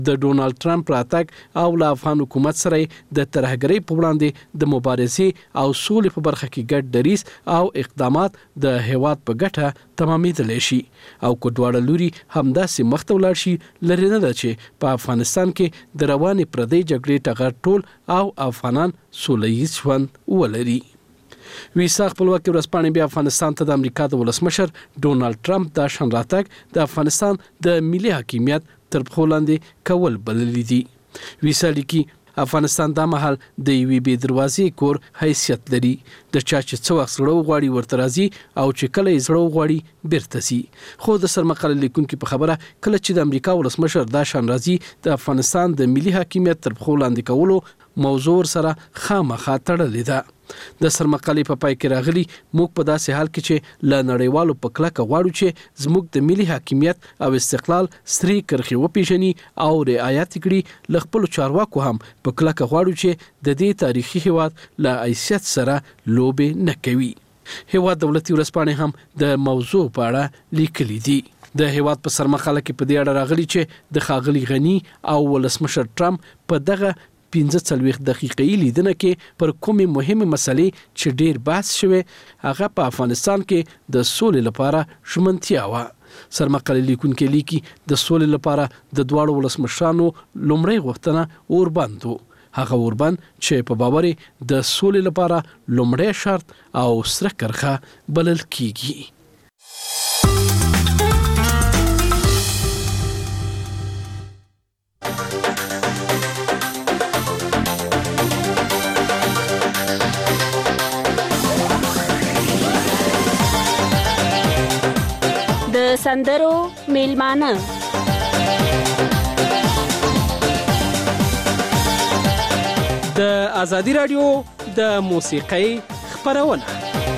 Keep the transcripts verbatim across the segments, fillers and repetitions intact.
د ډونالد ټرمپ راتګ او له افغان حکومت سره د ترهګرۍ په وړاندې د مبارزې او سولې په برخه کې ګډ دریځ او اقدامات د هیواد په ګټه تمامېدلی شي او که دواړه لوري همداسې مخته ولاړ شي لرې نه ده چې په افغانستان کې د روانې پردۍ جګړې ټغر ټول او افغانان سوله ییز ژوند ولري. ویسا خپلواکي ورځپاڼې بیا افغانستان ته د امریکا د ولسمشر ډونالد ټرمپ د شان راتګ د افغانستان د ملي حاکمیت تر پښو لاندې کول بللي دي. ویسا لیکي افغانستان دا مهال د یوې بې دروازې کور حیثیت لري، د چا چې څه وخت زړه وغواړي ورته راځي او چې کله یې زړه وغواړي بیرته ځي. خو د سرمقاله لیکونکي په خبره کله چې د امریکا ولسمشر دا شان راځي د افغانستان د ملي حاکمیت تر پښو لاندې کولو موضوع سره خامخا تړلې ده. د سرمقالې په پای کې راغلي موږ په داسې حال کې چې له نړیوالو په کلکه غواړو چې زموږ د ملي حاکمیت او استقلال سرې کرښې وپیژني او رعایت کړي، له خپلو چارواکو هم په کلکه غواړو چې د دې تاریخي هیواد له حیثیت سره لوبې نه کوي. هیواد دولتي ورځپاڼې هم د موضوع په اړه لیکلي دي. د هیواد په سرمقاله کې په دې اړه راغلي چې د ښاغلي غني او ولسمشر ټرمپ په دغه پنځه څلوېښت دقیقې لیدنه کې پر کومې مهمه مسلې چې ډیر بحث شوه هغه په افغانستان کې د سولې لپاره ژمنتیا و. سرمقاله لیکونکي لیکي د سولې لپاره د دواړو ولسمشرانو لومړی غوښتنه اوربند و، هغه اوربند چې په باور د سولې لپاره لومړی شرط او سره کرښه بلل کیږي. د سندرو میلمانه د ازادي رادیو د موسیقۍ خپرونه.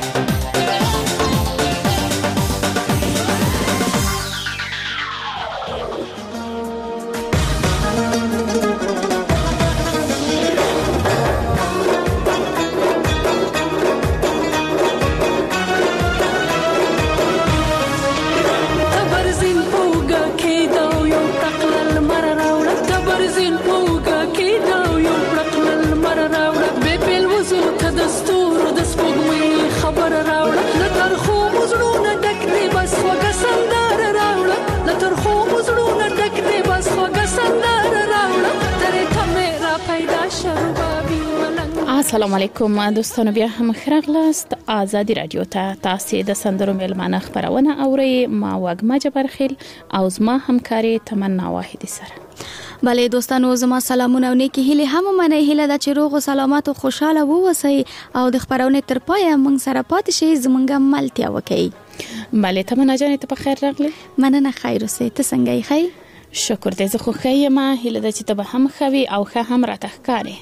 السلام علیکم دوستانو، بیا هم خراغلاست آزادی رادیو ته. تاسو د سندرو میلمانه خبرونه اورئ. ما وګما جبرخیل او زما همکاري تمنا واحدی سره. بله دوستانو، زما سلامونه او نیکی هیله هم منه هیله د چروغ او سلامت او خوشاله ووسی او د خبرونه تر پای موږ سره پات شي زمونږه ملتیا وکي. بله تمنا جان ته په خیر راغلی. مننه خیر اوسه. ته څنګه یې؟ خیر شکر دې. زه خو ښه یم، هیله ده چې ته به هم ښه وي او ښه هم راته ښکارې.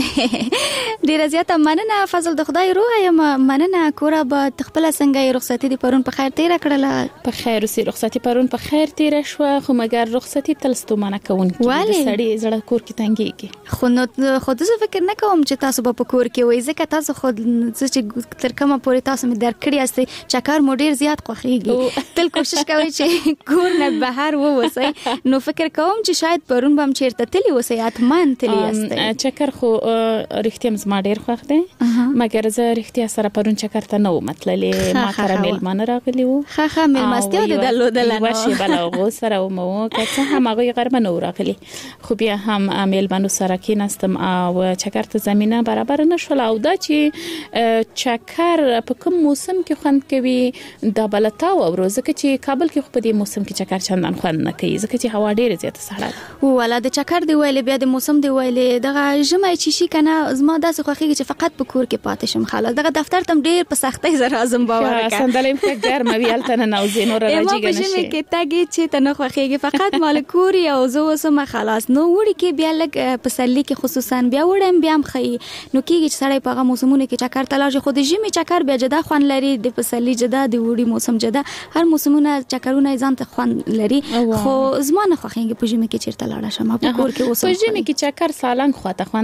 ډیره زیاته مننه فضل، د خدای روح یم. مننه کورا به تخپل څنګه رخصتي دی پرون په خیر تیر کړله؟ په خیر اوسې. رخصتي پرون په خیر تیر شو، خو مګر رخصتي تل ستومانه کوونکی د سړی زړه کور کې تنګيږي. خو نو خود زه فکر نه کوم چې تاسو به په کور کې وای، ځکه تاسو خود چې تر کومه پورې تاسو مې درکړی است چکر مو ډیر زیات خوخیږي، تل کوشش کوي چې کور نه بهر ووسی. نو فکر کوم چې شاید پرون به هم چیرته تلی وسی، اتمن تلی است. چکر خو رښتیا زما ډیر خوښ دی، مګر زه رښتیا سره پرون چکر ته نه وم تللې. ما سره میلمانه راغلي وو. ښه ښه میلمستیا دې درلودله. یوه شیبه له هغو سره ومو که څه هم هغوی غرمه نه راغلي، خو بیا هم میلمنو سره کېناستم او چکر ته زمینه برابر نه شوله. او دا چې چکر په کوم موسم کې خوند کوي دا بلتا واورو، ځکه چې کابل کې خو په دې موسم کې چکر چندان خوند نه کوي، ځکه چې هوا ډیره زیاته سړه ده. ولا د چکر دی ویلې بیا د موسم دی ویلې دغه ژمی چې شي کنه زما داسې خوښیږي چې فقط په کور کې پاتې شم. خلاص دغه دفتر تم ډیر په سختۍ زره اعظم باور وکړه. صندلې په ګرمه وی الته نه نوځي نور راځي کنه شي کې تاګي چې تنه خوښیږي فقط مال کور او زه وسم خلاص. نو وړي کې بیا لګ په سلی کې خصوصا بیا وړم بیا هم خي نو کېږي چې سړی په هغه موسمونو کې چکر تلاږي. خو د ژمي چکر بیا جدا خوان لري، د پسلی جدا، د وړي موسم جدا، هر موسمونه چکرونه ځان ته خوان لري. خو زما نه خوښیږي په ژمي کې چیرته لاړ شم په کور کې اوسم. په ژمي کې چکر سالنګ خواته خوان کوي.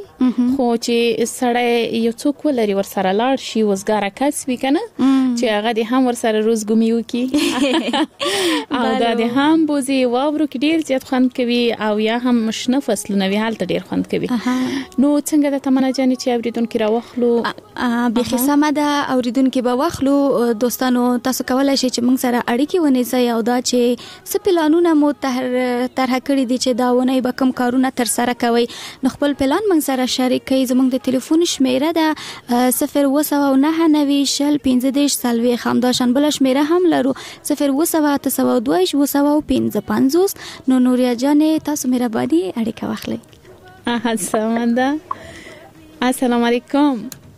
خو چې سړی یو څوک ولري ور سره لاړ شي وزګاره کس وی کنه چې هغه د هم ور سره روزګمی وکي او دا د هم بوزي واورو کې ډیر زیات خوند کوي او یا هم مشنه فصلونه وی حالت ډیر خوند کوي. نو څنګه د تمنا جانې چې اوریدونکو راوخلو به خصامه دا اوریدونکو به واخلو دوستانو تاسو کولای شئ چې موږ سره اړیکې ونیسئ او دا چې سپلانونه مو تر طرح کړی دي چې دا ونه به کم کارونه تر سره کوي نو خپل پلان موږ سره شریک کړئ. زموږ د ټلیفون شمیره ده صفر اوه سوه نهه نوي شل پنځه دېرش څلوېښت همداشان بله شمیره هم لرو صفر اوه سوه اته سوه دوه ویشت اوه سوه پنځه پنځوس. نو نوریا جانې تاسو مهرباني اړیکه واخلئ. السلام ده السلام علیکم.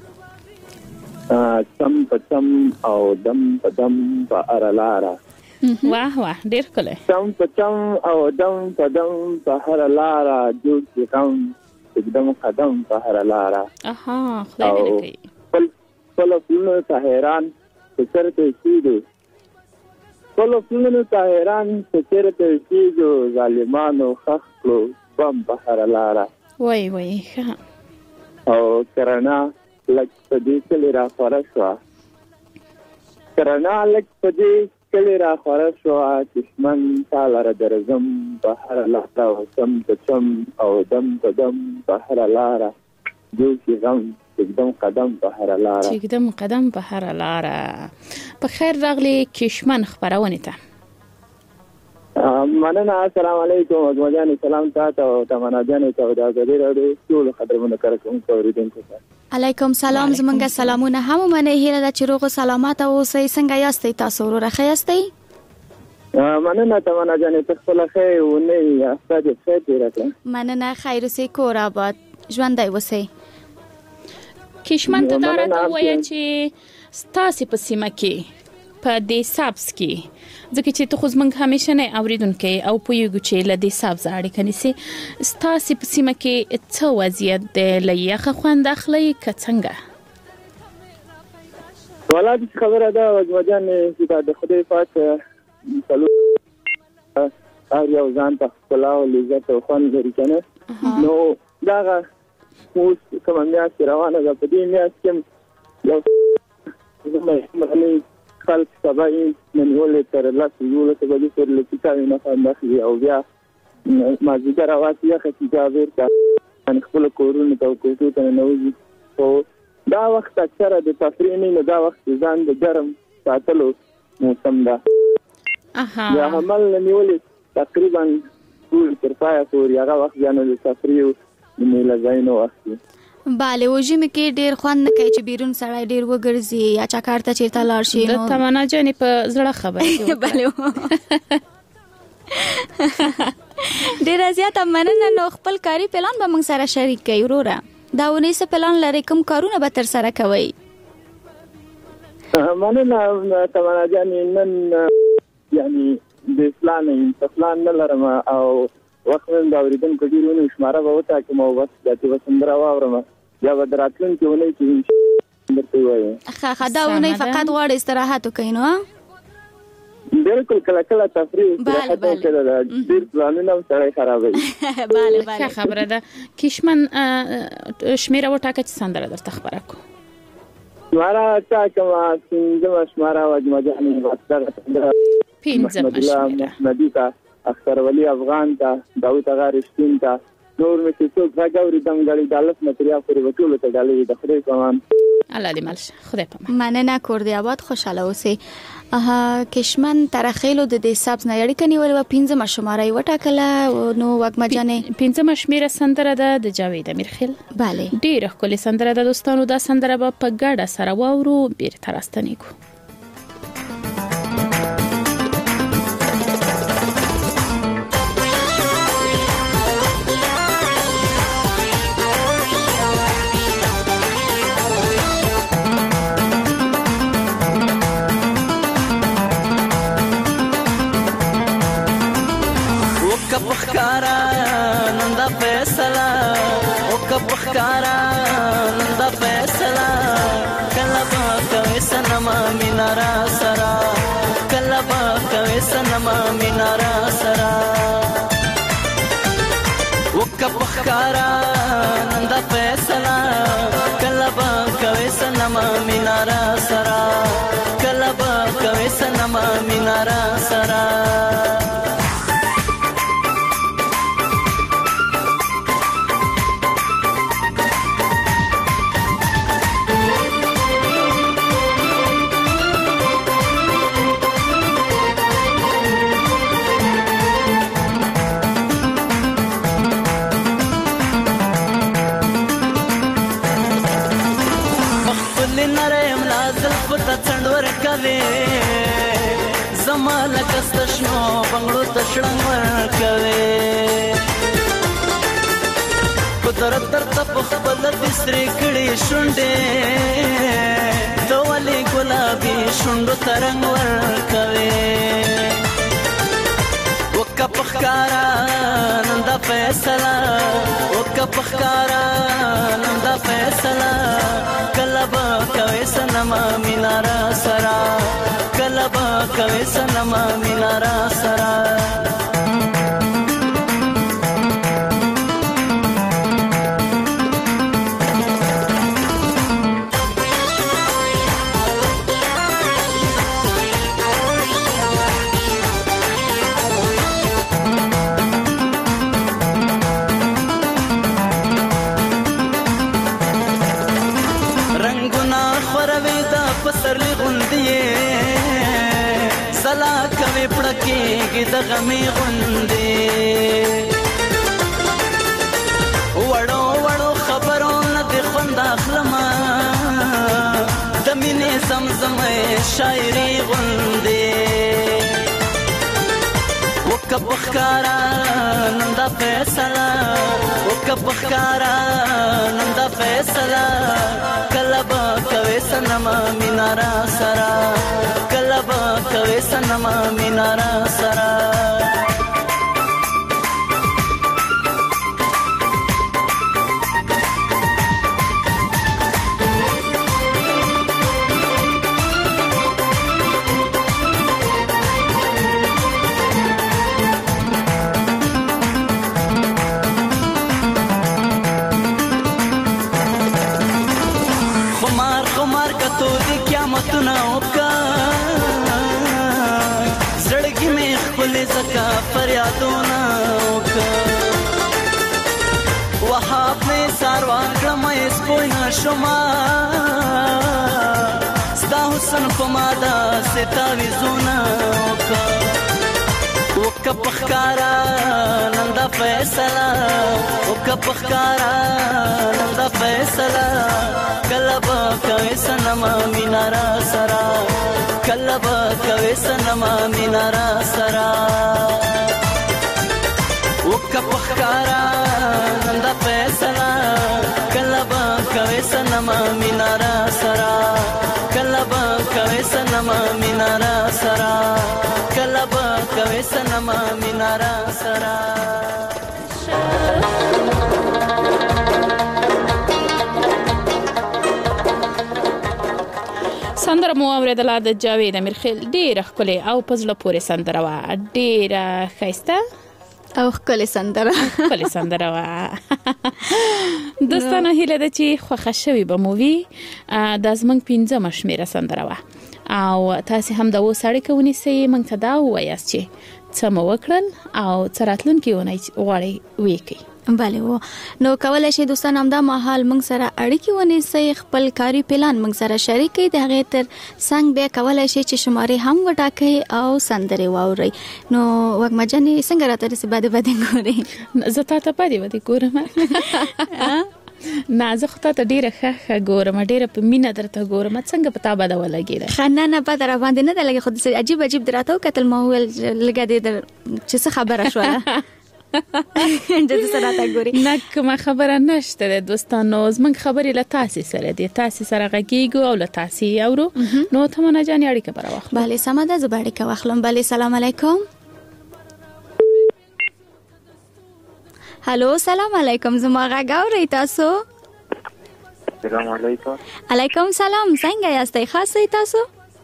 چم په چم او دم په دم په ارلاره واه واه ډیر کله چم په چم او دم په دم په هر لاره جوړ کوم एकदम قدم په هر لاره. اها خدای دې کوي. خپل خپل فلونو ته حیران چې چرته شي خپل فلونو ته حیران چې چرته شي ظالمانو خخلو بم په هر لاره. وای وای ښه او کرنا لک په دې کلی را خورا شو کرنا لک په دې کلی را خورا شو دشمن تعالی را درزم په هر لاره او سم په چم او دم په دم په هر لاره جو چې غم एकदम قدم په هر لاره एकदम قدم په هر لاره. په خیر راغلی کشمن خبرونه ته. مننه. السلام علیکم ازمجان سلام تاسو او تمنا جان ته د غزي راډیو ټول خبرونه کوم اوریدونکو ته. علیکم سلام زمونږه سلامونه هم منه هیله د چروغ سلامات او سې څنګه یاستئ تاسو ورو راخیاستئ؟ مننه تمنا جان ته خپل خیر او نه یاستئ خیر دې راکړه. مننه خیر سي کور آباد ژوندۍ وسئ. کشمن ته دا راته وایي چې ستاسو په سیمه کې په دې سابس کې ځکه چې ته خو زمونږ همیشه نه اوریدونکو او پویګو چې له دې سابس اړیکه نیسي ستاسو په سیمه کې څه وضعیت دی لایخه خوند اخلي که څنګه؟ ولادي خبره ده وجوجان چې د خدای پاک څلو او یو ځان ته خپل او لذت او خوند لري کنه نو دا اوس کوم میاشت روانه ده په دې میاشت کې یو زموږ خلک سبای منولې تر لاسه یو له بلی پر لکتاوی نه خاندخي او بیا مازیګر اواسي ختی دا ورته ان خپل کورونه ته کوټو ته نوځي او دا وخت اکثره د تفریح نه دا وخت ځان د ګرم ساتلو موسم ده. اها یا عمل نیولې تقریبا ټول تر پای پورې هغه وخت ځان د تفریح نه لځاینو وخت. bale وژمه کې ډیر خوند نه کوي چې بیرون سړی ډیر وګرځي یا چاکارته چیرته لاړ شي. نو تمنا جانې په زړه خبره bale ډیر زیات مننه. نو خپل کاری پلان به موږ سره شریک کړئ وروره. دا ونی څه پلان لري کوم کارونه به تر سره کوي؟ مننه تمنا جانې نن یعنی د پلان پلان نه لرم او وخت نن دا اوریدونکو ډیرونه شماره به وتا کوم وخت د چې وسندرا واورم یا ودراتلون کې ونی چې درته وایم خا خداونه فقط غواړي استراحت وکړي نو بالکل کله کله تفریح استراحت وکړه ډیر پلانونه سره خرابوي. bale bale خبره ده. کشمن شمیره وټاکه چې سندره درته خبره کو مارا تا کما څنګه شماره وجمجاني واستره سندره پینځه مشمیره ندیتا اختر ولی افغان تا داوود اغا رشتین تا نور مې چې څوک راګوري دم غړي دالت متریا پورې وټول ته ډالې د خدای پامان الله دې مالشه خدای پامان. مننه کور دی آباد خوشاله اوسئ. اها کشمن ترخیلو د دې سابس نه اړیکه نیولې و پنځه مشماره وټاکله نو وګما جانې پنځه مشمیره سندره ده د جاوید امیرخیل. bale ډیره ښکلې سندره ده دوستانو. دا سندره به په ګډه سره واورو بیرته راستنیږو. پخکارا نندا فیصلہ او کا پخکارا نندا فیصلہ کلبا کوي سنما مینارا سرا کلبا کوي سنما مینارا سرا او کا پخکارا نندا نندا فیصله کله به کوي سنما مینارا سرا کله به کوي سنما مینارا سرا څنډور کوي زما لکه ستشنو بنگړو تشړنګ ور کوي قدرت درته په خپل بسرې کړي شونډې دوالي ګلابي شونډو ترنګ ور کوي وکه پخکارا نندا فیصله وکه پخکارا نندا فیصله کلبا کوي سنما مینارا سرا کلبا کوي سنما مینارا سرا پسرلی غوندې سلا کوي پړکېږي د غمې غوندې وړو وړو خبرو نه دې خوند اخلمه د مینې زمزمې شاعري غوندې وکه پخکارا نندا فیصله وکه پخکارا نندا فیصله کلبا کوي سنما مینارا سرا کلبا کوي سنما مینارا سرا تو دی قیامتونه وکا زړګي مې خپل زکا فریادونه وکا وهاب مې ساروان کړمې سپوینه شما ستا حسن په ماده ستاوي زونه وکا وکا پخکارا نندا فیصله وکا پخکارا نندا فیصله کلبا کوي سنما مینارا سرا کلبا کوي سنما مینارا سرا وکا پخکارا نندا فیصله کلبا کوي سنما مینارا سرا کلبا کوي سنما مینارا سرا کلبا کوي سنما مینارا سرا سندره مو اوریدله د جاوید امیرخیل ډیره ښکلې او په زړه پورې سندره وه ډیره ښایسته او ښکلې سندره ښکلې سندره وه دوستانو هیله ده چې خوښه شوې به مو وي دا زموږ پنځمه شمېره سندره وه او تاسې هم د اوس اړیکه ونیسئ موږ ته دا ووایاست چې څه مو وکړل او څه راتلونکي اونۍ غواړئ ویې کوئ بله و نو کولای شي دوستان همدا مهال موږ سره اړیکې ونیسئ خپل کاري پلان موږ سره شریک کړئ د هغې تر څنګ بیا کولای شي چې شمارې هم وټاکئ او سندرې واورئ نو وږمه جانې څنګه راته رسې بدې بدې ګورې زه تا ته بدې بدې ګورم نه زه خو تا ته ډېره ښه ښه ګورم ډېره په مینه درته ګورم څنګه په تا بده ولګېده ښه نه نه بده راباندې نه ده لګې خو داسې عجیب عجیب دې راته وکتل ما وویل لږه دې در چې څه خبره شوله نه کومه خبره نشته ده دوستانو زموږ خبرې له تاسې سره دي تاسې سره غږیږو او له تاسې اورو نو تمنا جانې اړیکه به راواخلو بله سمه ده زه به اړیکه واخلم بله سلام علیکم هلو سلام علیکم زما غږ اورئ تاسو سلام علیکم علیکم سلام څنګه یاستئ ښه یاستئ تاسو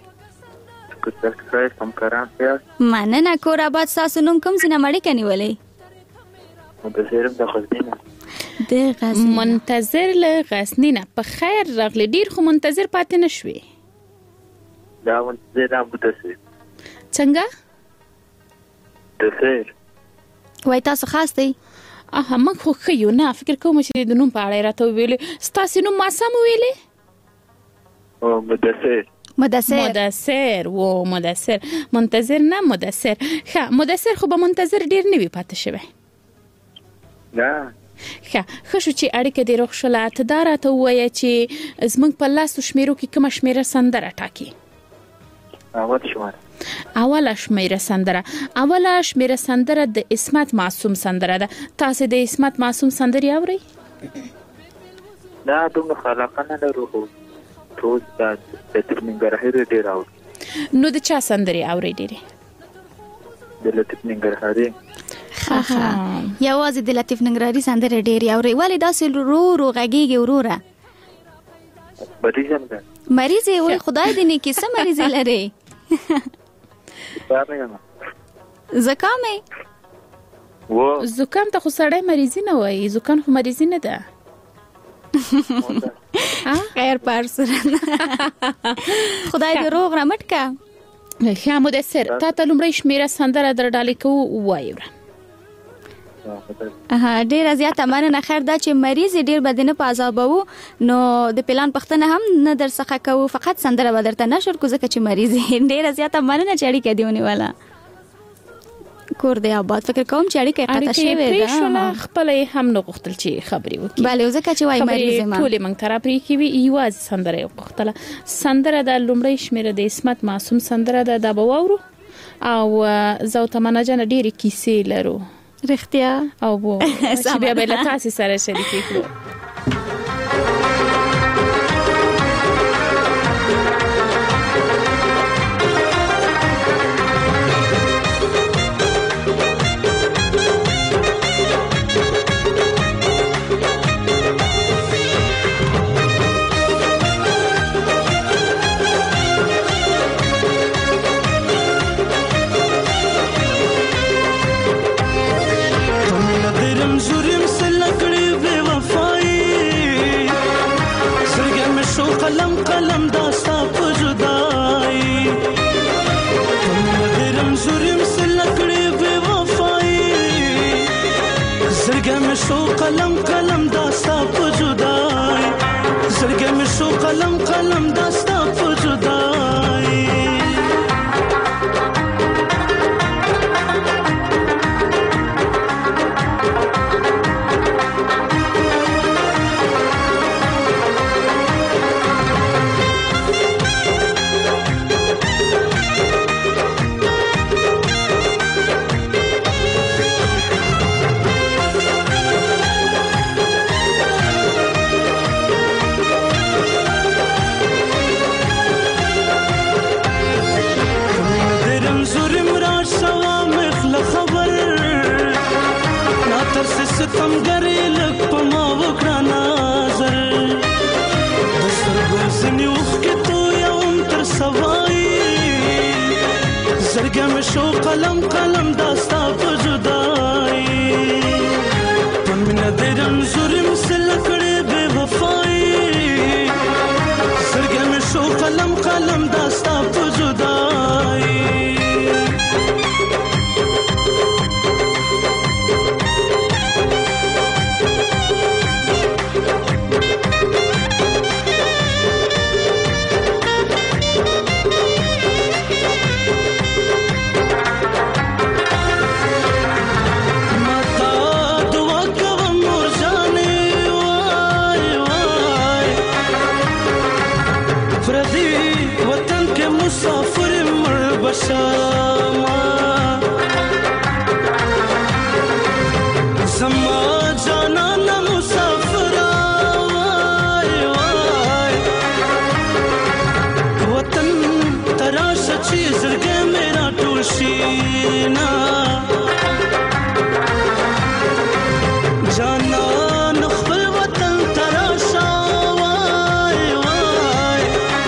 مننه کور آباد ستاسو نوم کوم ځای نه اړیکه نیولئ د زیرم د غزني نه د غزنی منتظر له غزنی نه په خیر راغلی. ډیر خو منتظر پاتې نشوي. دا منتظر نه متاسف څنګه د خیر وای تاسو خاص دی. اها ما خو خيو نه فکر کوم چې د نوم په اړه راته ویلې. ستاسو نوم ما سم ویلې؟ او مدثر مدثر مدثر و مدثر منتظر نه مدثر. ښه مدثر خو به منتظر ډیر نه وی پاتې شوی. نه ښه ښه شو چې اړیکه دې روغ شوله. ته دا راته ووایه چې زموږ په لاسو شمیرو کې کومه شمیره سندره ټاکي؟ اول شماره اوله شمیره سندره اوله شمیره سندره د عصمت معصوم سندره ده. تاسو د عصمت معصوم سندري اورئ؟ دا دومره خلاقه نه لرو خو ټول د لطیف ننګرهاري ډېر اوري. نو د چا سندري اورئ ډېرې؟ د لطیف ننګرهاري. ها ها یوازې د لطیف ننګرهاري سندره ډېر اوري. ولې داسې رو رو غږیږي وروره؟ مریض هم ده. مریض یې وای خدای دې نه کې څه مریض لري؟ زکام و زکام ته خو سړی مریضی نه وای. زکام خو مریضی نه ده. خیر پر سره خدای دې روغ رمټ کا. ښه مدثر تا ته لومړی شمیره سندره در ډالې کوو وایو. اها ډیر زیاته مننه. خیر دا چې مریض ډیر بدن په عذابو نو د پلان پختنه هم نه در څخه کوو. فقط سندره به درته نشر کو ځکه چې مریض ډیر زیاته مننه چې اړیکه دیونه والا کور دی آباد. فکر کوم چې اړیکه قطع شوی ده. شوله خپل هم نو غوښتل چې خبري وکړي. bale ځکه چې وای مریض ما ټول موږ تر پرې کې وی یواز سندره غوښتله. سندره د لومړی شمیره د عصمت معصوم سندره ده. د باورو او زو تمنه جن ډیره کیسې لرو رښتیا او بو چې بیا به له تاسو سره شریک کړو. قلم قلم داستا پجدائی مدرم زورم سلکڑی بے وفائی زرگے میں شو قلم قلم داستا پجدائی زرگے میں شو قلم قلم داستا پجدائی ستم گری لک پما وکړه نظر د سترګو ځینې اوښکې تویم تر سوای زرګه مې شو قلم قلم دا ستا په جدایي په مینه دې رنځور یم سله کړې بې وفایي زرګه مې شو قلم قلم دا ستا په جدایي شما زما جانان مسافر وای وای وطن تراش چې زړګې میرا ټول شینا جانان خپل وطن تراش وای وای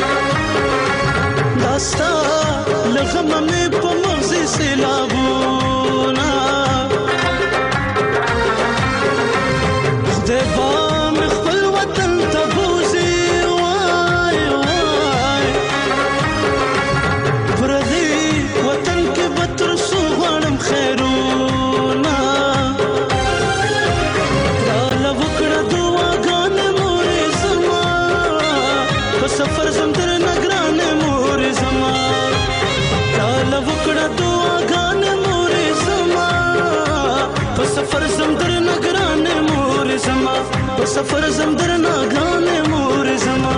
داستا لغم میں پا مغزی سیلابونا خدای په سفر زم درنا ګرانه مور زما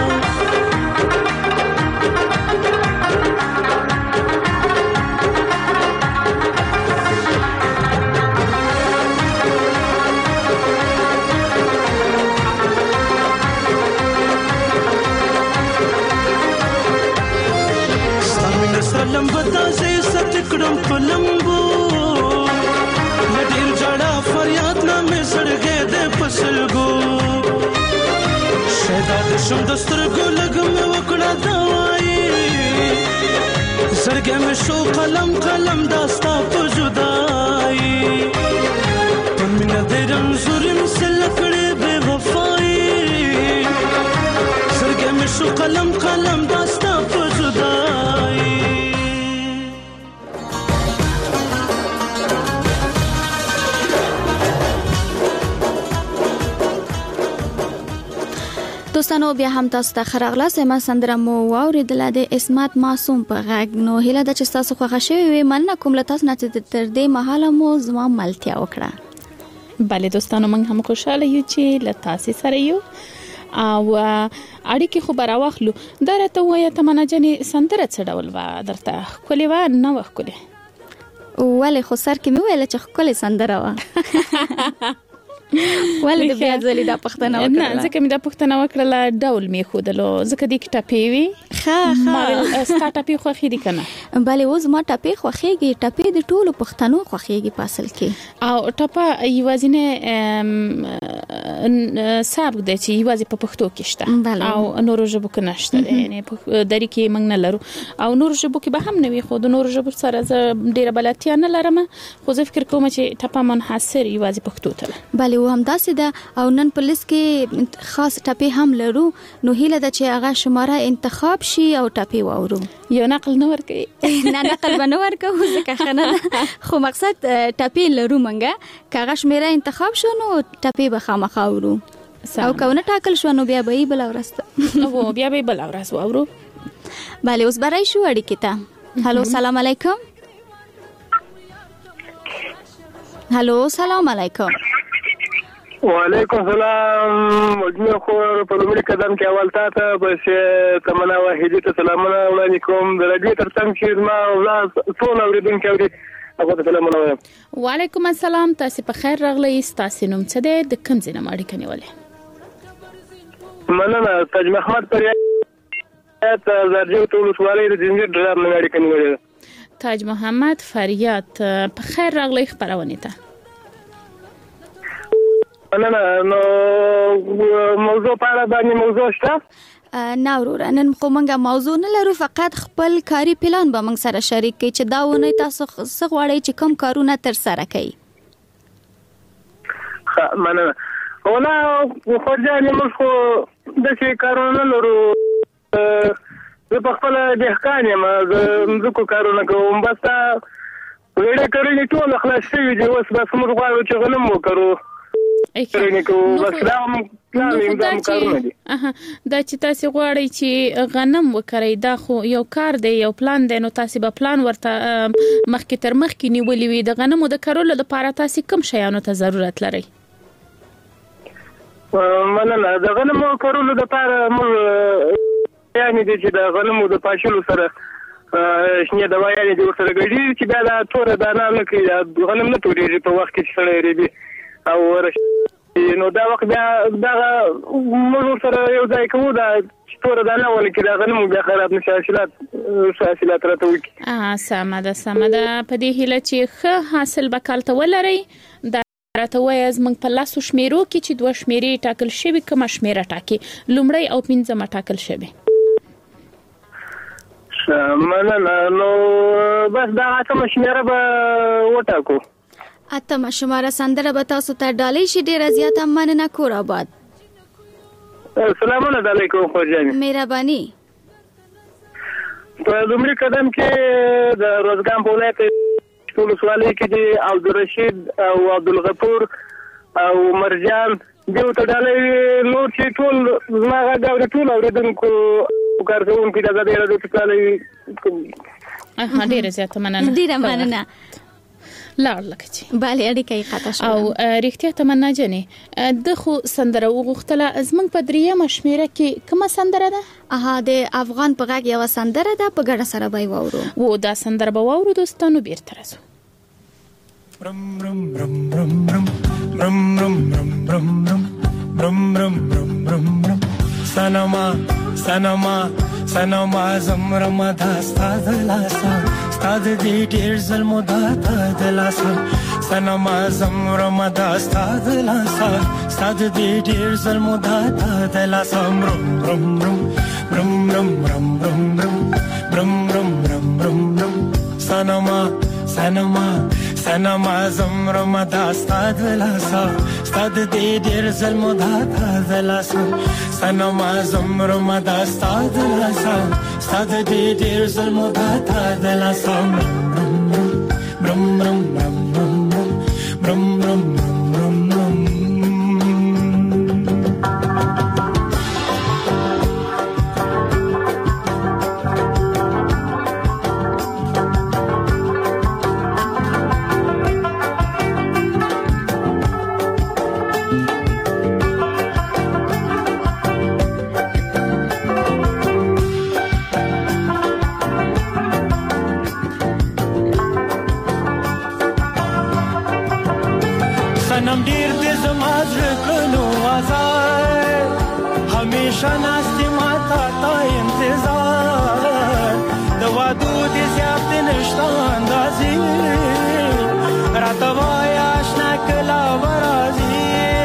لمبه تازه ستکړم په لمبو لډیر جړه فریاد نه مې سړګې د پسلګو شدا د شم دسترګو لګم وکړه دوايي سړګې مې شو قلم قلم داستا په جدائی پمنه دې رمزورم سلکړې بے وفائی سړګې مې شو قلم قلم داستا په جدائی دوستانو بیا هم تاسو ته خراغله سم سندره مو واوریدله د اسمت معصوم په غږ نو هله د چې تاسو خوښه شوی وي مننه کوم له تاسو نه چې تر دې مهاله مو زما ملتیا وکړه. بله دوستانو موږ هم خوشاله یو چې له تاسو سره یو او اړیکې خو به راواخلو. دا راته ووایه تمنا جانې سندره څه ډول وه درته ښکلې وه نه وه ښکلې؟ ولې خو سر کې مې ویله چې ښکلې سندره وه ولې د بیا ځلې دا پښتنه وکړه؟ نه ځکه مې دا پښتنه وکړله ډول مې ښودلو ځکه دې کې ټپې وي. ښه ښه ستا ټپې خوښې دي که نه؟ بلې اوس زما ټپې خوښېږي. ټپې د ټولو پښتنو خوښېږي په اصل کې. او ټپه یوازینی سبک دی چې یوازې په پښتو کې شته او نورو ژبو کې نشته دی، یعنې دري کې موږ نه لرو او نورو ژبو کې به هم نه وي، خو د نورو ژبو سره زه ډېره بلدتیا نه لرم، خو زه فکر کوم چې ټپه منحصر یوازې پښتو ته ده. بلې او همداسې ده او نن په لیست کې خاص ټپې هم لرو نو هیله ده چې هغه شماره انتخاب شي او ټپې واورو. یو نقل نه ورکوي؟ نه نقل به نه ورکوو ځکه ښه نه ده، خو مقصد ټپې لرو موږ که هغه شمېره انتخاب شو نو ټپې به خامخا اورو او که ونه ټاکل شو نو بیا به یې بله ورځ ته بیا به یې بله ورځ واورو. بلې اوس به راشو اړیکې ته. هلو سلام علیکم. هلو سلام علیکم. وعلیکم السلام. مجموع خور په لومړي قدم کې اول تا ته بس تمنا واحدي ته سلامونه وړاندې کوم. د راډیو تر څنګ چې زما اولاد ټول اورېدونکي اوري هغو ته سلامونه وایم. وعلیکم السلام. تاسې په خیر راغلی. ستاسې نوم څه دی؟ د کوم ځای نه مو اړیکه نیولې؟ مننه. تاج محمد فریاد زرجو ته ولسوالۍ د ځنځیر ډرام نه اړیکه نیولې ده. تاج محمد فریاد په خیر راغلی خپرونې ته. نه نه نو موضوع په اړه باندې موضوع شته؟ نه وروره نن خو موږ موضوع نه لرو، فقط خپل کاري پلان به موږ سره شریک کړي چې دا ونه تاسو څه غواړئ چې کوم کارونه تر سره کوي. ښه مننه. ولا خو ځانې موږ خو داسې کارونه نه لرو. زه په خپله دهقان یم، زه مځکو کارونه کوم. بس دا ویړې کرلې ټول خلاص شوي دي، اوس بس موږ غواړو چې غنم وکرو. دا چې تاسو غواړئ چې غنم وکړئ دا خو یو کار دی، یو پلان دی، نو تاسو به پلان ورته مخکې تر مخکې نیولې وي. د غنمو د کرلو لپاره تاسو کوم شیانو ته ضرورت لرئ؟ مننه. د غنمو کرلو لپاره موږ یعنې دی چې د غنمو د پاشلو سره شنې دوايانې دې ورسره ګډېږي چې بیا دا توره دانه نه کوي، غنم نه تورېږي په وخت کې چې سړی ریبي او نو دا وخت بیا دغه موږ سره یو ځای کوو دا چې توره دانه ونه کړي، دا غنم بیا خراب نه شي، حاصلات حاصلات راته وکړي. سمه ده سمه ده. په دې هیله چې ښه حاصل به کال ته ولرئ. دا راته وایه زموږ په لسو شمېرو کې چې دوه شمېرې ټاکل شوي، کومه شمېره ټاکي؟ لومړی او پنځمه ټاکل شوي. مننه. نو بس دا اتمه شمېره به وټاکو. اتمه شماره سندره به تاسو ته ډالۍ شي. ډېره زیاته مننه. کور آباد. سلامونه ډالۍ کوم خور جانې. مهرباني. په لومړي قدم کې د روزګان په ولایت ټول ولسوالۍ کې دي عبدالرشید او عبدالغفور او مرجان دیو ته ډالۍ. نور چې ټول زما غږ اوري ټول اورېدونکو کارکوونکي د ازادۍ راډیو ته ډالۍ. ډېره زیاته مننه. ډېره مننه. لاړ لکه چې bale اړیکه یې قطع شو او ریښتیا تمنا جنې د خو سندره وغوښتله زمنګ په دریمه شمیره کې کومه سندره ده اها د افغان په غږ یو سندره ده په ګډه سره به وورو و دا سندره به وورو دوستانو بیرته راځو Brum brum brum brum brum brum brum brum brum brum brum brum brum brum brum Sanama sanama sanama zamrama da stad lasa stad di dir zalmo da ta lasa sanama zamrama da stad lasa stad di dir zalmo da ta lasa brum brum brum brum brum brum brum brum brum brum brum brum sanama sanama sanama zamrama da stad lasa stad di dir zalmo da ta lasa sanama zamrama da stad lasa stad di dir zalmo da ta lasa brum brum brum brum brum brum brum brum brum سنم ډیر دې زما زړه کړنو آزاد همیشه ناستې ما تا تا انتظار د وادو دې زیات نشته اندازې راته وایه اشنا کله به راځي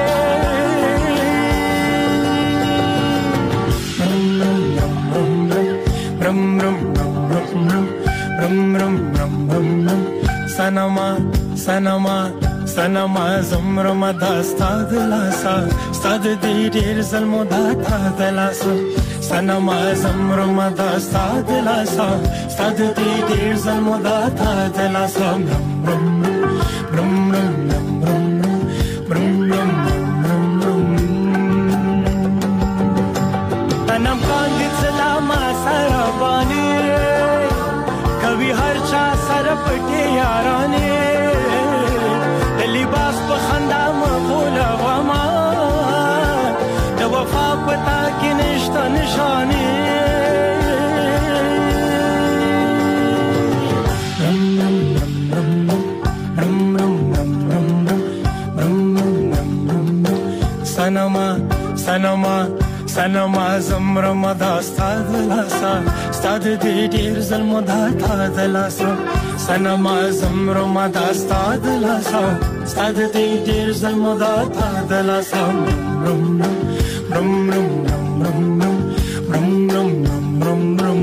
برم برم برم برم برم سنما سنما سنما زمرما دا ستاد لاسا ستاد دی ډیر زلمو دا تا لاسا سنما زمرما دا ستاد لاسا ستاد دی ډیر زلمو دا تا لاسا برم برم برم برم برم برم برم تنم کاندې سلاما سره باندې کوي هر چا سره پټي یارانه لباس په خندا مغوله وما د وفا پتا کې نشته نشانه سنما سنما سنما زمرما دا ستاد لاسا ستاد دی ډیر زلمو دا تا لاسا سنما زمرما دا ستاد لاسا ستاد دی ډیر زلمو دا تا لاسا برم برم برم برم برم برم برم برم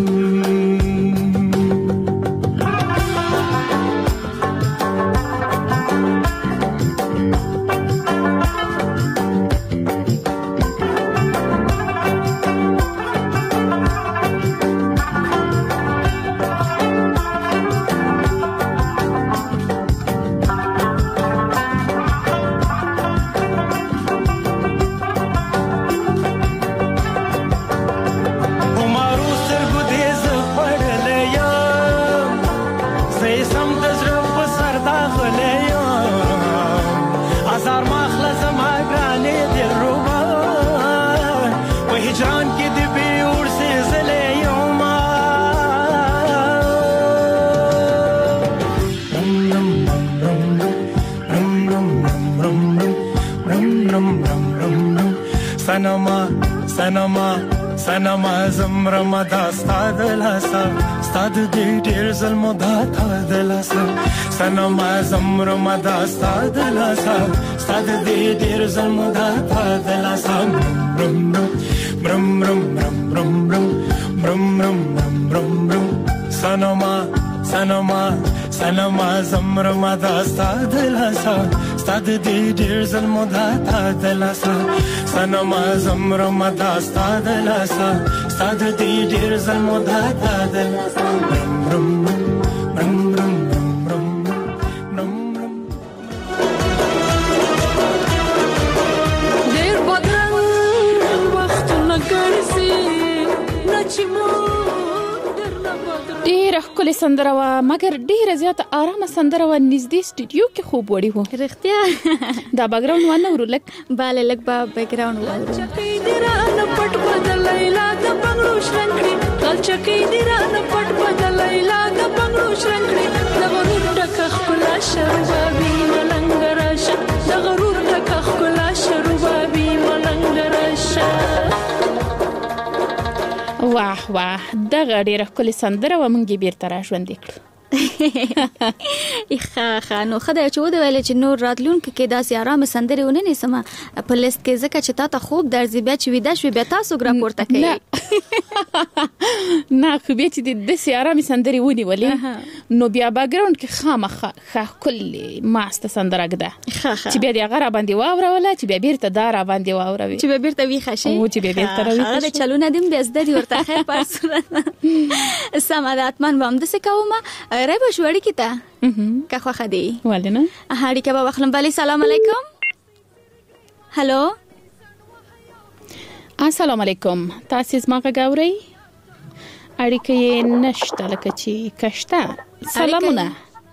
سنما سنما سنما زمرما دا ستاد لاسا ستاد دی ډیر زلمو دا تا لاسا سنما زمرما دا ستاد لاسا ستاد دی ډیر زلمو دا تا لاسا برم برم برم برم برم برم برم برم برم سنما سنما سنما زمرما دا ستاد لاسا ستاد دی ډیر زلمو دا تا لاسا سنما زمرما دا ستاد لاسا ستاد دی ډیر زلمو دا تا لاسا برم برم برم برم برم برم ډیر بدرنګ وختونه ګرځي نچمو ډېر ښکلې ښکلې سندره وه مګر ډېره زیاته ارامه سندره وه نږدې سټوډیو کې خوب وړي وو رښتیا دا بیکګراوند وانه ورو لږ باله لږ به بیکګراوند واورو چکی دی رانه پټ بدل لیلا د بنگړو شرنګړي کل چکی دی رانه پټ بدل لیلا د بنگړو شرنګړي د غرور ټک خپلا شربابي ملنګ راشه د غرور ټک خپلا شربابي ملنګ راشه واه واه دغه ډېره ښکلې سندره وه موږ یې بېرته را ژوندې کړو ښه ښه نو ښه دی چې وویلې چې نور راتلونکي کې داسې ارامه سندرې ونه نیسمه په لیست کې ځکه چې تا ته خوب درځي بیا چې ویده شوې بیا تاسو ګره پورته کوي نه خو بیا چې داسې ارامې سندرې ونیولې نو بیا بیکګراوند کې خامخا ښه ښکلې ماسته سندره ږده چې بیا د هغه را باندې واوروله چې بیا بېرته دا را باندې واوروي چې بیا بېرته ویښه شي چې بیا بېرته راویښه هغه د چلونه دې بیا زده دي ورته خیر په هر صورت سمه ده حتما به همداسې کومه رای به شو اړیکې ته که خوښه دی ولې نه اړیکه به واخلم بلې سلام علیکم هلو السلام علیکم تاسې زما غږ اورئ اړیکه یې نشته لکه چې کشته سلامونه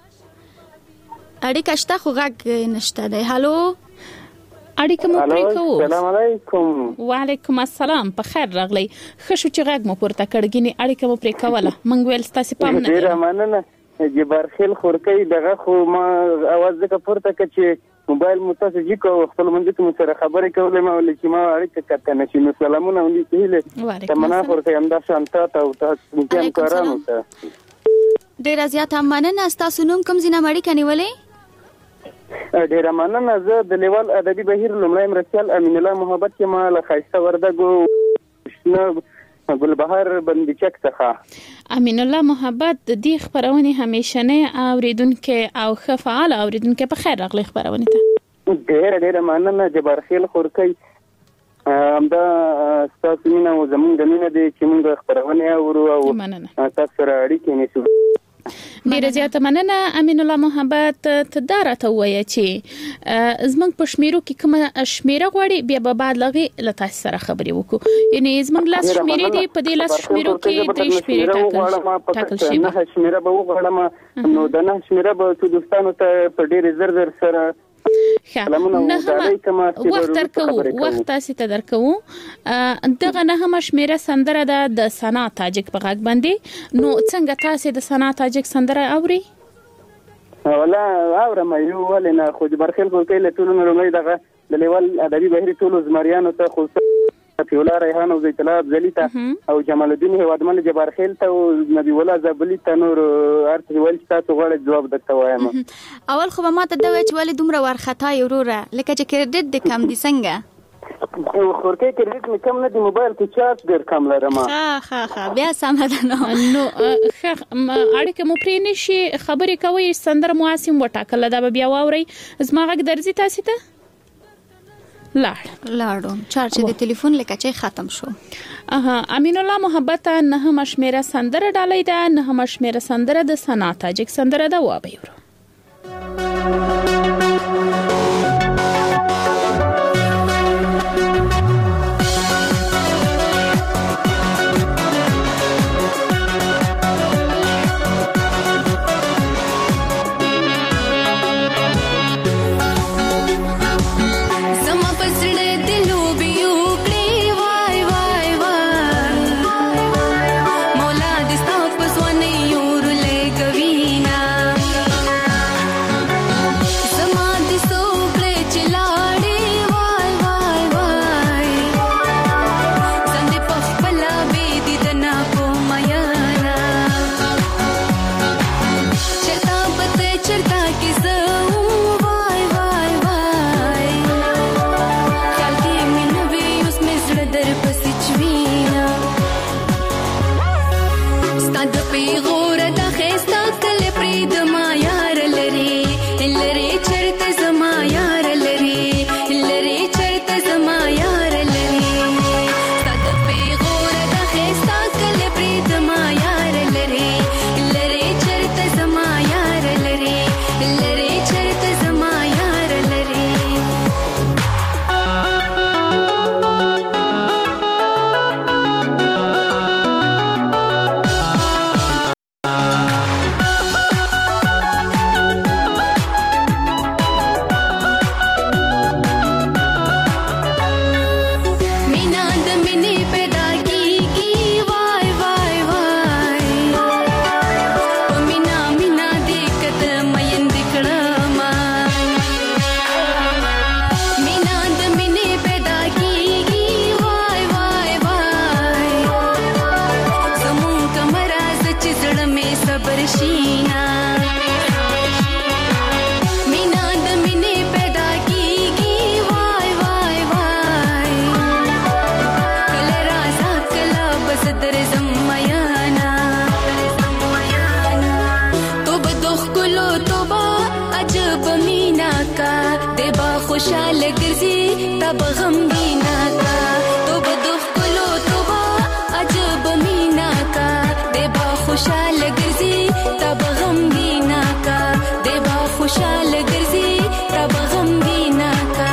اړیکه شته خو غږ نشته دی هلو اړیکه مو پرې کوو السلام علیکم وعلیکم السلام په خیر راغلی ښه شو چې غږ مو پورته کړ ګینې اړیکه مو پرې کوله موږ ویل ستاسې پام نه ډېره مننه جبارخیل خورکۍ دغه خو ما اواز ځکه پورته کړ چې موبایل مو تاسو جي کو خپل منځ کې مو سره خبرې کولې ما ولې چې ما اړیکه کته نشي نو سلامونه ولیکې هیله تمنا خورکۍ همدا شانته ته او تاسو هم کارانو ته ډېره زیاته مننه ستاسو نوم کوم ځای نه اړیکه نیولې ډېره مننه زه د لیوال ادبي بهیر لومړی مرستیال امین الله محبت کې ما له ښایسته وردګو ګلبهار بندچک څخه امین الله محبت د دې خبرونه همیشنه اوریدونکو او ښه فعال اوریدونکو په خیر راغلی خبرونه ته ډېر ډېر مننه جبارخیل خورکۍ همدا تاسو مینه او زمونږ د مینه دي چې موږ خبرونه اورو او تاسو سره اړیکې نیسو ډیره زیاته مننه امین الله محبت ته دا راته ووایه چې زمونږ په شمیرو کې کومه شمیره غواړي بیا به بعد لغې له تاسو سره خبرې وکړو یعنې زمونږ لاس شمیرې دي په دې لاس شمیرو کې درې شمیرې ټاکل شوي نه شمیره به وغواړم نو د نه شمیره به څو دوستانو ته په ډېرې زر زر سره وخت درکو وخت تاسو ته درکو دغه نه هم شمیره سندره ده د سنا تاجک په غږ باندې نو څنګه تاسو د سنا تاجک سندره اوري ولا اورم یو ولنه خو جبرخیل کوي له ټولو نړۍ دغه د لیوال ادبي بهیر ټولو زمریانو ته خو فیولا ریحان او زیت الله افضلی ته او جمال الدین هوادمن جبارخیل ته او نبی الله زبلی ته نور ارته ول تاسو غواړئ جواب درته وایم اول خو ما ته دا وای چې ولې دومره ورختا وروره لکه چې کریډټ د کم دي څنګه خورکې کریډټ مې کم نه دی موبایل کې چارج ډېر کم لرم ها ها ها بیا سم ده نو نو اړیکه مو پرې نشي خبرې کوي سندر مواسم وټاکل دا بیا واوري زما غږ درځي تاسو ته لاړ لاړو چارج د ټلیفون لکه چې ختم شو اها امین الله محبت نه مشمیره سندره ډالۍ ده نه مشمیره سندره د سنا تاجک سندره ده و به یورو مولا دستا پس ونه یور لګوینا تب غمگینا کا تو بدخ کلو تو با عجب مینا کا دے با خوشحال گرزی تب غمگینا کا دے با خوشحال گرزی تب غمگینا کا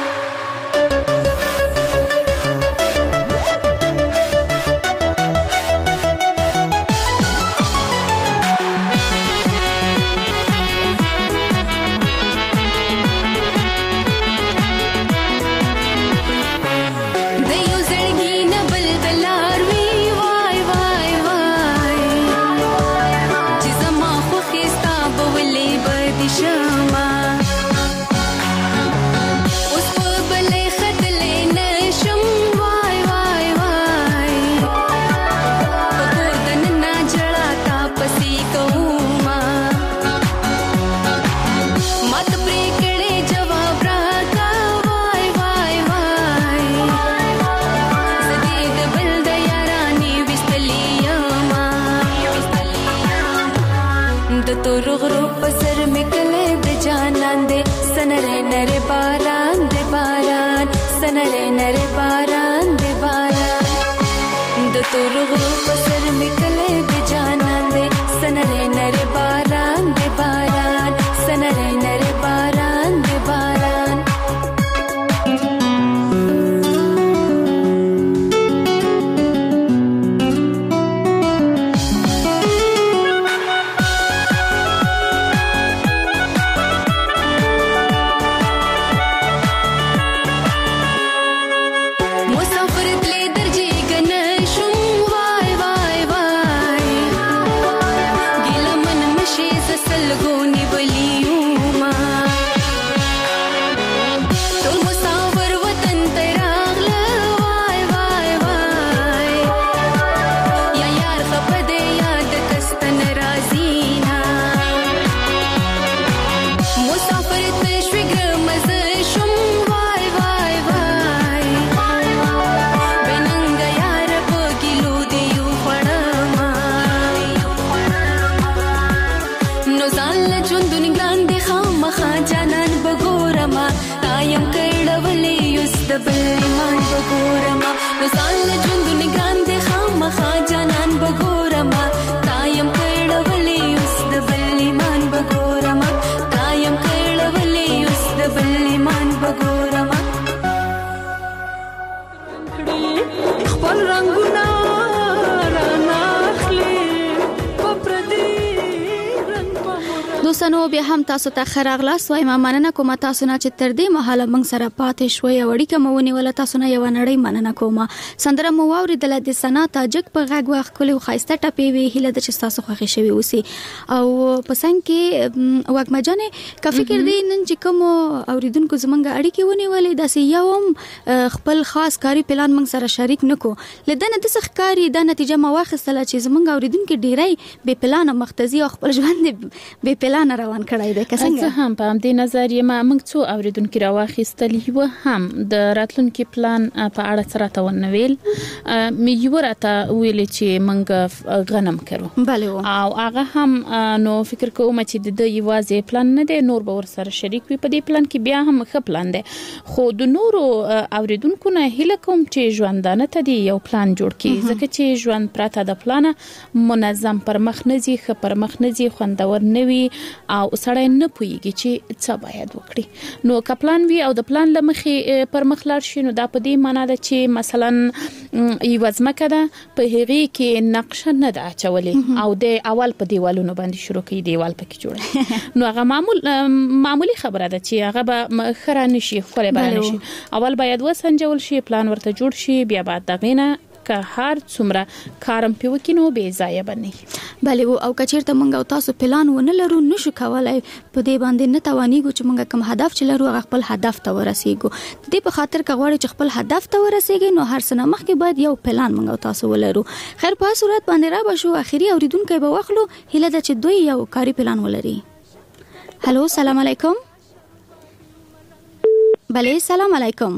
دوستانو بیا هم تاسو ته خراغلاس وایم مننه کوم تاسو نه چې تر دې مهاله موږ سره پاتې شوي وړي کوم ونیول تاسو نه یو نړۍ مننه کوم سندره مو واوریدل د سنا تاجک په غږ واخ کلی خایسته ټپې وی هله د چې تاسو خوښی شوی اوسي او پسند کې وګمجنې کا فکر دی نن چې کوم اوریدونکو زمونږ اړیکې ونیولې داسې یو خپل خاص کاری پلان موږ سره شریک نکو لدنه د سخکاری د نتیجه ما واخستله چې زمونږ اوریدونکو ډیری به پلان مختزي او خپل ژوند به پلان روان کړای دی څنګه هم په دې نظر یې ما موږ څو اوریدونکو راوخیستلې و هم د راتلونکو پلان په اړه سره تونویل مې یو راته ویل چې موږ غنم کړو بله او هغه هم نو فکر کوم چې د یوازې پلان نه دی نور به ور سره شریک وي په دې پلان کې بیا هم ښه پلان دی خو د نورو اوریدونکو نه هیله کوم چې ژوندانه ته دی یو پلان جوړ کړي ځکه چې ژوند پراته د پلان منظم پر مخ نه ځي خ پر مخ نه ځي خوندور نه وي او سړی نه پويږي چې څه باید وکړي نو کپلان وی او د پلان لمخې پر مخ لاړ شي نو دا په دې معنی ده چې مثلا یو ځمکه ده په هغه کې نقشه نه ده اچولې او د اول په دیوالونو باندې شروع کړي دیوال پکې جوړه نو هغه معمول معمولی خبره ده چې هغه به خران شي خو به نه شي اول باید وسنجول شي پلان ورته جوړ شي بیا بعد دغه که هر څومره کارم په وکینو به ځای باندې بله او کچیرته مونږ او تاسو پلان ونه لرو نشو کولای په دې باندې نه توانیږو چې مونږ کوم هدف چې لرو خپل هدف ته ورسیږو دې په خاطر کغواړي چې خپل هدف ته ورسیږي نو هر سنه مخکې باید یو پلان مونږ او تاسو ولرو خیر په صورت باندې را بشو اخیری اوریدونکو به واخلو هله د چې دوی یو کاری پلان ولري هالو سلام علیکم بله سلام علیکم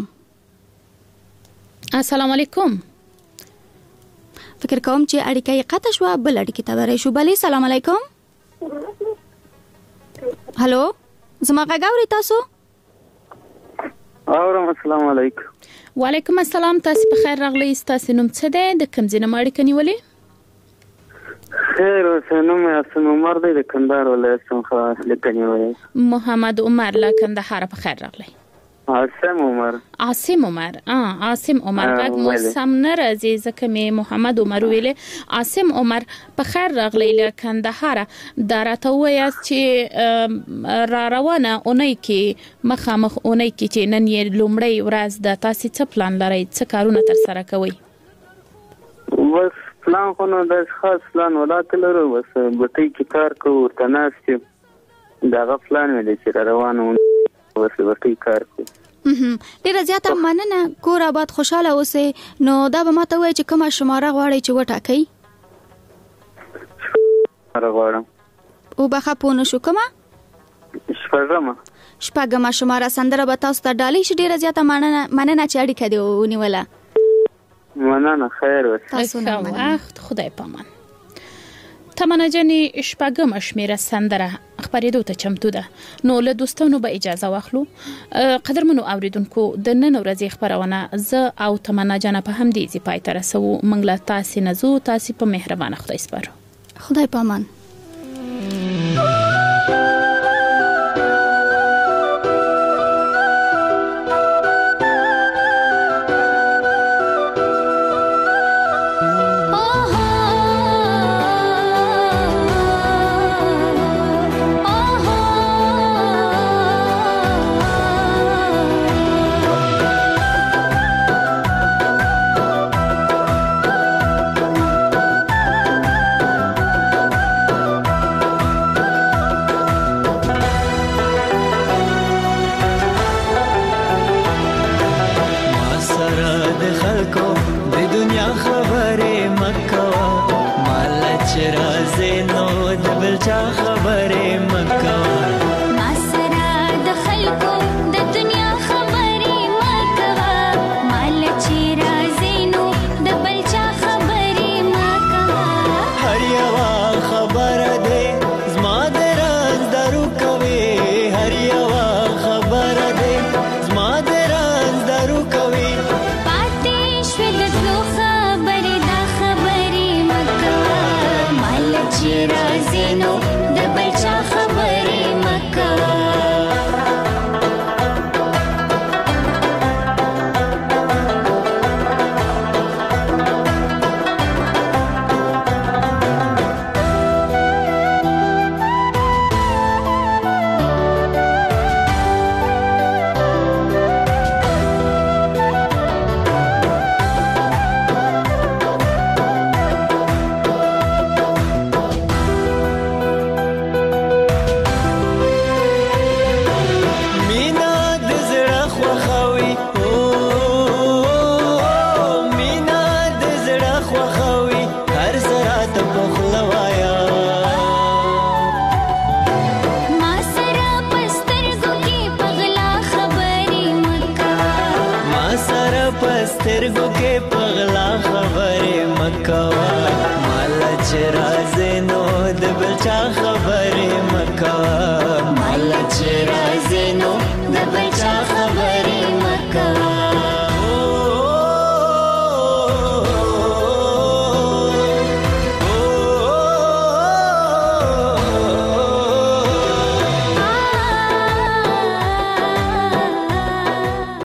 السلام علیکم فکر کوم چې اړیکه یې قطع شو بل اړیکه ته ورای شو بله سلام علیکم هالو زما غږ اوري تاسو اورم السلام علیکم. وعلیکم السلام. تاسو په خیر راغلی. تاسو نوم څه دی؟ د کوم ځای نه اړیکه نیولې؟ خیر اوسه. نوم یې عاصم عمر دی، د کندهار ولایت څخه اړیکه نیولې. محمد عمر له کندهار په خیر راغلی. عاصم عمر. عاصم عمر. اه عاصم عمر. غږ مو سم نه راځي ځکه مې محمد عمر ویلې. عاصم عمر په خیر راغلی له کندهار. دا راته وایاست چې را روانه اونۍ کې مخامخ اونۍ کې چې نن یې لومړی ورځ ده، تاسو څه پلان لرئ؟ څه کارونه تر سره کوئ؟ بس پلان خو نو د خاص پلان ولاته لرو، بس بټۍ کې کار کوو، ورته ناست یم. دغه پلان مې دی چې را روانه بس بټۍ کار کوو. ډیره زیاته مننه. کور آباد خوشاله اوسئ. نو دا به ماته وایي چې کومه شماره غواړئ چې وټاکئ؟ شماره غواړم. وبخښه پوه نه شو. کومه؟ شپږمه. شپږمه شماره سندره به تاسو ته ډالۍ شي. ډیره زیاته مننه مننه چې اړیکه دې ونیوله. مننه. خیر اوسه. تاسو نه وخت. خدای پامان. تمنا جنې شپږمه شمیره سندره خبرېدو ته چمتو ده. نو له دوستانو به اجازه واخلو. قدرمنو اوریدونکو، د نن ورځې خبرونه زه او تمنا جنې په همدې ځای پای ته رسو. موږ له تاسو نه زو. تاسو په مهربانه خدای سپارو. خدای پامان. سترګو کې پغلا خبرې مکوا، مال چې راځي نو د بل چا خبرې مکوا، مال چې راځي نو